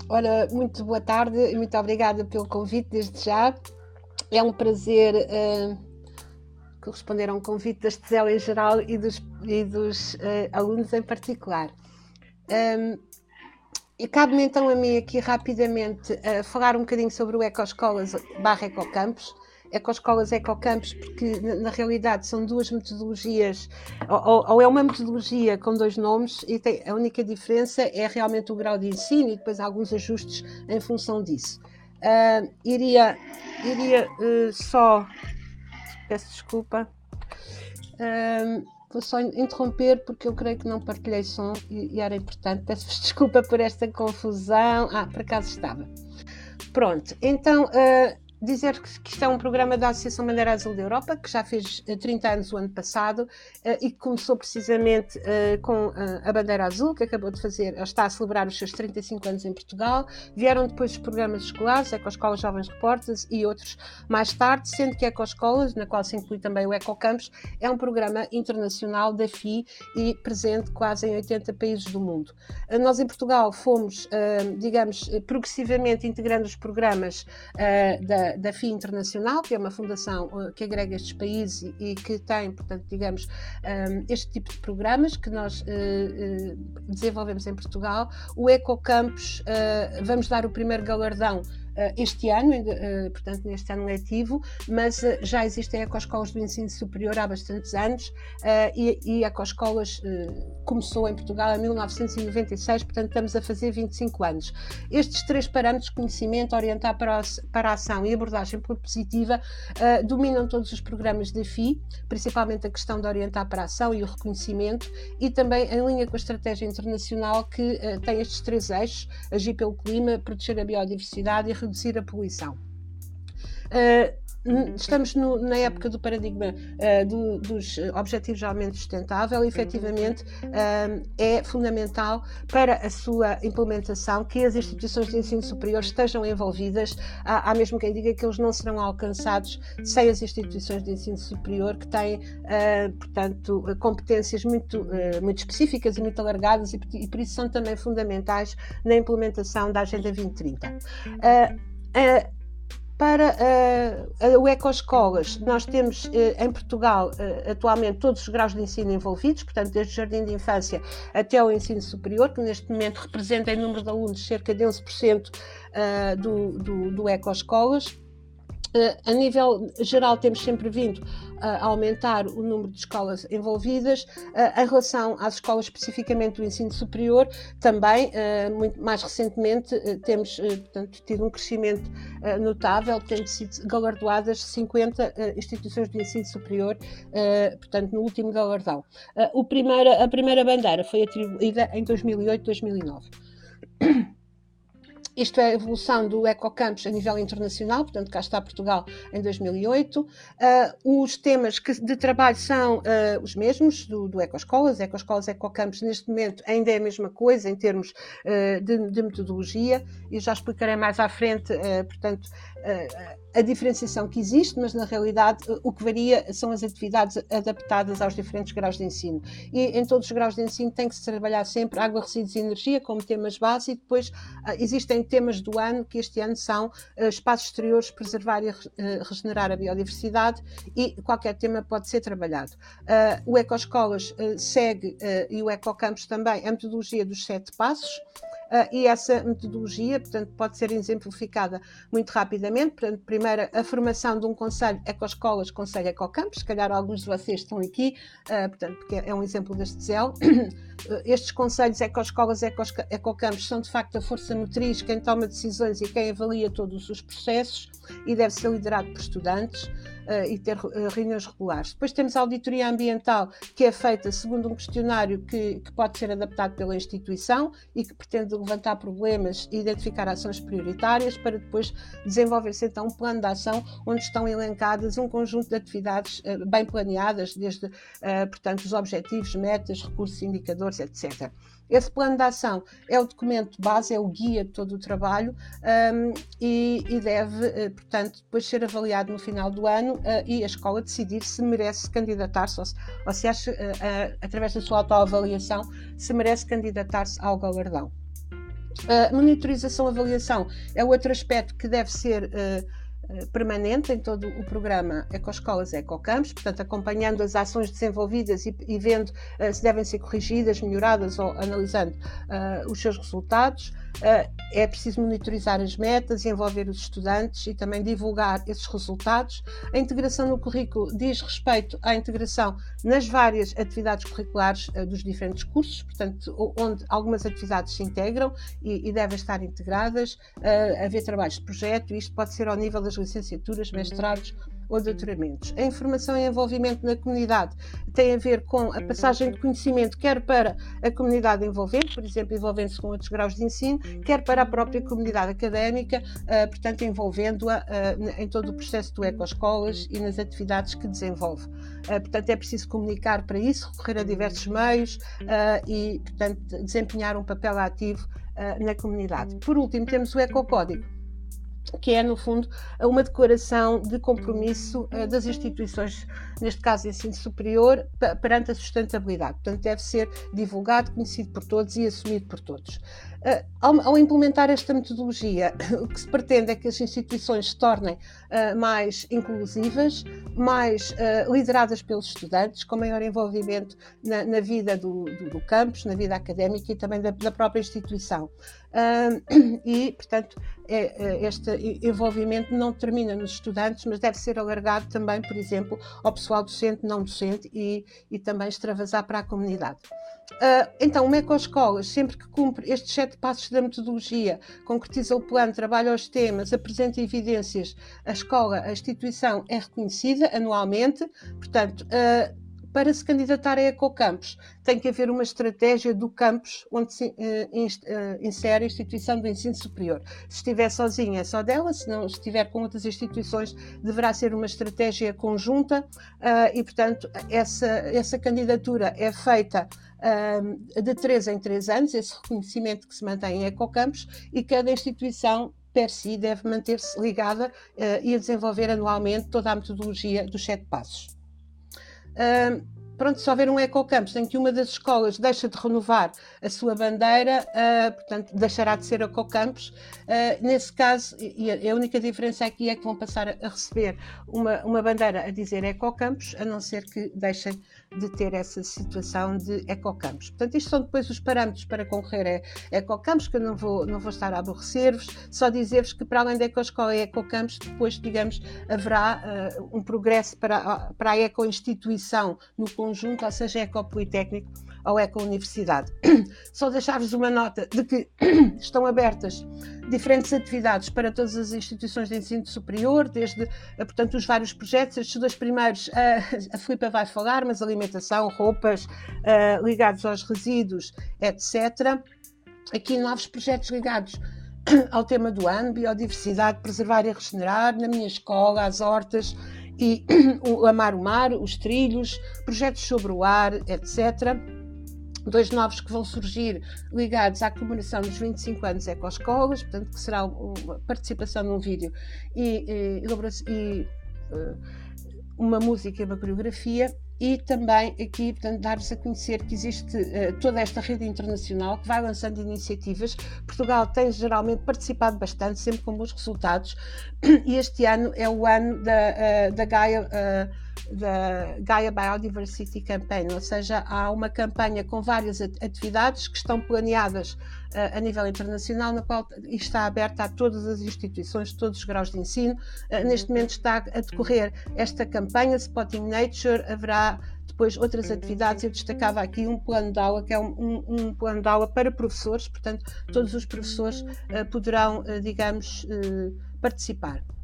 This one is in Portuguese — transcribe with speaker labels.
Speaker 1: Ora, muito boa tarde e muito obrigada pelo convite desde já. É um prazer corresponder a um convite da Estesel em geral e dos alunos em particular. E cabe-me então a mim aqui rapidamente falar um bocadinho sobre o Ecoescolas / Ecocampus. Ecoescolas, Ecocampus, porque na realidade são duas metodologias, ou é uma metodologia com dois nomes, e a única diferença é realmente o grau de ensino e depois alguns ajustes em função disso. Iria só, peço desculpa, vou só interromper porque eu creio que não partilhei som e era importante. Peço-vos desculpa por esta confusão. Por acaso estava. Pronto, então dizer que isto é um programa da Associação Bandeira Azul da Europa, que já fez 30 anos o ano passado e que começou precisamente com a Bandeira Azul, que acabou de fazer, está a celebrar os seus 35 anos em Portugal. Vieram depois os programas escolares, Ecoescolas Jovens Repórteres e outros mais tarde, sendo que Ecoescolas, na qual se inclui também o Ecocampus, é um programa internacional da FI e presente quase em 80 países do mundo. Nós em Portugal fomos, digamos, progressivamente integrando os programas da FI Internacional, que é uma fundação que agrega estes países e que tem, portanto, digamos, este tipo de programas que nós desenvolvemos em Portugal. O Ecocampus, vamos dar o primeiro galardão este ano, portanto neste ano letivo, mas já existem ecoescolas do ensino superior há bastantes anos e ecoescolas começou em Portugal em 1996, portanto estamos a fazer 25 anos. Estes três parâmetros, conhecimento, orientar para a ação e abordagem propositiva, dominam todos os programas da FI, principalmente a questão de orientar para a ação e o reconhecimento, e também em linha com a estratégia internacional que tem estes três eixos: agir pelo clima, proteger a biodiversidade e reduzir a poluição. Estamos na época do paradigma dos Objetivos de Desenvolvimento Sustentável e, efetivamente, é fundamental para a sua implementação que as instituições de ensino superior estejam envolvidas. Há mesmo quem diga que eles não serão alcançados sem as instituições de ensino superior, que têm, portanto, competências muito específicas e muito alargadas e por isso são também fundamentais na implementação da Agenda 2030. Para o Ecoescolas, nós temos em Portugal atualmente todos os graus de ensino envolvidos, portanto desde o jardim de infância até o ensino superior, que neste momento representa em número de alunos cerca de 11% do Ecoescolas. A nível geral temos sempre vindo a aumentar o número de escolas envolvidas. Em relação às escolas especificamente do ensino superior, também, muito mais recentemente, temos portanto, tido um crescimento notável, tendo sido galardoadas 50 instituições de ensino superior, portanto, no último galardão. A primeira bandeira foi atribuída em 2008-2009. Isto é a evolução do Ecocampus a nível internacional, portanto cá está Portugal em 2008. Os temas de trabalho são os mesmos do Ecoescolas, Ecocampus neste momento ainda é a mesma coisa em termos de metodologia, e já explicarei mais à frente, portanto, a diferenciação que existe, mas na realidade o que varia são as atividades adaptadas aos diferentes graus de ensino. E em todos os graus de ensino tem que se trabalhar sempre água, resíduos e energia como temas base, e depois existem temas do ano, que este ano são espaços exteriores, preservar e regenerar a biodiversidade, e qualquer tema pode ser trabalhado. O Ecoescolas segue, e o Ecocampus também, a metodologia dos 7 passos, e essa metodologia, portanto, pode ser exemplificada muito rapidamente. Portanto, primeiro, a formação de um conselho Ecoescolas, conselho Ecocampus, se calhar alguns de vocês estão aqui, portanto, porque é um exemplo deste Estesel. Estes conselhos Ecoescolas, Ecocampus são de facto a força motriz, quem toma decisões e quem avalia todos os processos, e deve ser liderado por estudantes e ter reuniões regulares. Depois temos a auditoria ambiental, que é feita segundo um questionário que pode ser adaptado pela instituição e que pretende levantar problemas e identificar ações prioritárias, para depois desenvolver-se então um plano de ação onde estão elencadas um conjunto de atividades bem planeadas, desde, portanto, os objetivos, metas, recursos, indicadores, etc. Esse plano de ação é o documento base, é o guia de todo o trabalho, e deve, portanto, depois ser avaliado no final do ano e a escola decidir se merece candidatar-se ou se acha, através da sua autoavaliação, se merece candidatar-se ao galardão. A monitorização e avaliação é outro aspecto que deve ser permanente em todo o programa Ecoescolas Ecocampos, portanto acompanhando as ações desenvolvidas e vendo se devem ser corrigidas, melhoradas ou analisando os seus resultados. É preciso monitorizar as metas e envolver os estudantes e também divulgar esses resultados. A integração no currículo diz respeito à integração nas várias atividades curriculares dos diferentes cursos, portanto, onde algumas atividades se integram e devem estar integradas, haver trabalhos de projeto, e isto pode ser ao nível das licenciaturas, mestrados ou doutoramentos. A informação e envolvimento na comunidade tem a ver com a passagem de conhecimento, quer para a comunidade envolvente, por exemplo, envolvendo-se com outros graus de ensino, quer para a própria comunidade académica, portanto, envolvendo-a em todo o processo do Ecoescolas e nas atividades que desenvolve. Portanto, é preciso comunicar para isso, recorrer a diversos meios e, portanto, desempenhar um papel ativo na comunidade. Por último, temos o Ecocódigo, que é, no fundo, uma declaração de compromisso das instituições, neste caso ensino superior, perante a sustentabilidade. Portanto, deve ser divulgado, conhecido por todos e assumido por todos. Ao implementar esta metodologia, o que se pretende é que as instituições se tornem mais inclusivas, mais lideradas pelos estudantes, com maior envolvimento na vida do campus, na vida académica e também da própria instituição. E, portanto, este envolvimento não termina nos estudantes, mas deve ser alargado também, por exemplo, ao pessoal docente, não docente e também extravasar para a comunidade. Então, uma Ecoescolas, sempre que cumpre estes 7 passos da metodologia, concretiza o plano, trabalha os temas, apresenta evidências, a instituição é reconhecida anualmente. Portanto, para se candidatar a Ecocampus, tem que haver uma estratégia do campus onde se insere a instituição do ensino superior. Se estiver sozinha, é só dela; se não estiver com outras instituições, deverá ser uma estratégia conjunta e, portanto, essa candidatura é feita de 3 em 3 anos, esse reconhecimento que se mantém em Ecocampus, e cada instituição per si deve manter-se ligada e a desenvolver anualmente toda a metodologia dos 7 passos. Pronto, se houver um Ecocampus em que uma das escolas deixa de renovar a sua bandeira, portanto, deixará de ser Ecocampus. Nesse caso, e a única diferença aqui é que vão passar a receber uma bandeira a dizer Ecocampus, a não ser que deixem de ter essa situação de Ecocampus. Portanto, isto são depois os parâmetros para concorrer a Ecocampus, que eu não vou estar a aborrecer-vos, só dizer-vos que, para além da Ecoescola e Ecocampus, depois, digamos, haverá um progresso para a Ecoinstituição no conjunto, ou seja, Ecopolitécnico ou Ecouniversidade. Só deixar-vos uma nota de que estão abertas diferentes atividades para todas as instituições de ensino superior, desde, portanto, os vários projetos. Estes 2 primeiros a Filipa vai falar, mas alimentação, roupas, ligados aos resíduos, etc. Aqui novos projetos ligados ao tema do ano, biodiversidade, preservar e regenerar, na minha escola, as hortas e o Amar o Mar, os trilhos, projetos sobre o ar, etc. 2 novos que vão surgir ligados à comemoração dos 25 anos Ecoescolas, portanto, que será uma participação num vídeo e uma música e uma coreografia. E também aqui, portanto, dar-vos a conhecer que existe toda esta rede internacional que vai lançando iniciativas. Portugal tem geralmente participado bastante, sempre com bons resultados, e este ano é o ano da Gaia Biodiversity Campaign, ou seja, há uma campanha com várias atividades que estão planeadas a nível internacional, na qual está aberta a todas as instituições, todos os graus de ensino. Neste momento está a decorrer esta campanha, Spotting Nature. Haverá depois outras atividades. Eu destacava aqui um plano de aula, que é um plano de aula para professores, portanto, todos os professores poderão, digamos, participar.